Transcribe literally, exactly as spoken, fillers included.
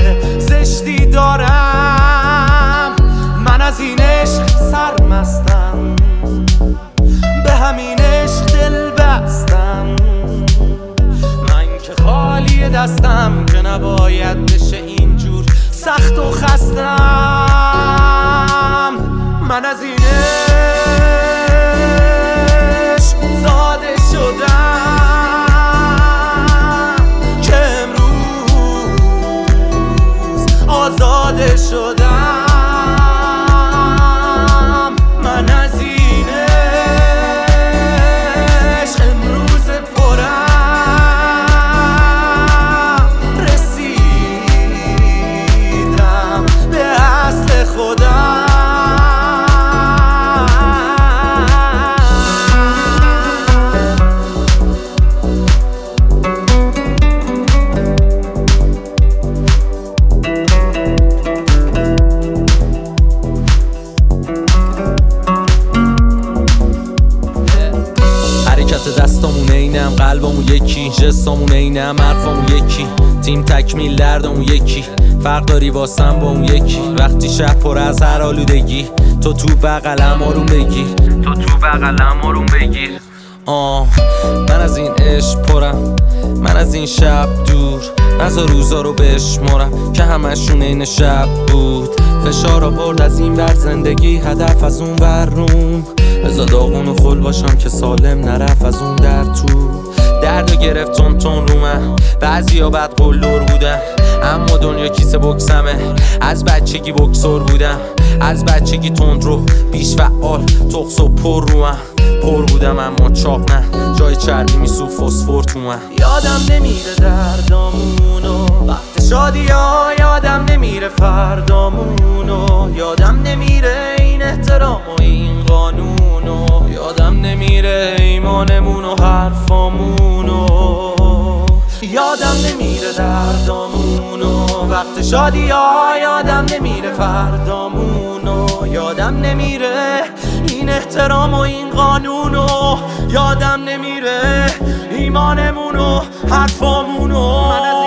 زشتی دارم. من از این عشق سرمستم، به همین عشق دل بستم. من که خالی دستم که نباید بشه اینجور سخت و خستم. من از این عشق زاده شدم که امروز آزاده شدم. من از این عشق امروز پرم رسیدم به اصل خودم. دستامون اینم، قلبمون یکی، جستامون اینم، حرفامون یکی، تیم تکمیل دردمون یکی. فرق داری واسم با اون یکی. وقتی شب پر از هر آلودگی، تو تو بغلم آروم بگیر، تو تو بغلم آروم بگیر. آه من از این عشق پرم، من از این شب دور. نزا روزا رو بشمارم که همشون این شب بود. فشار آورد از این ور زندگی، هدف از اون ور روم. بزا داغون و خل باشم که سالم نرفت از اون در تو. دردو گرفت تون تون رو من، بعضی ها بد قلدر بودن، اما دنیا کیسه بکسمه. از بچگی بکسور بودم، از بچگی تند رو بیش فعال، تخص و پر رو من. پر بودم اما چاق نه، جای چربی میسوخت فسفر تو من. یادم نمیره دردامونو وقت شادی ها، یادم نمیره فردامونو، یادم نمیره این احترام و این قانونو، یادم نمیره ایمانمون و حرفامونو. یادم نمیره دردامونو وقت شادی ها، یادم نمیره فردامونو، یادم نمیره این احترام و این قانونو، یادم نمیره ایمانمون و حرفامونو.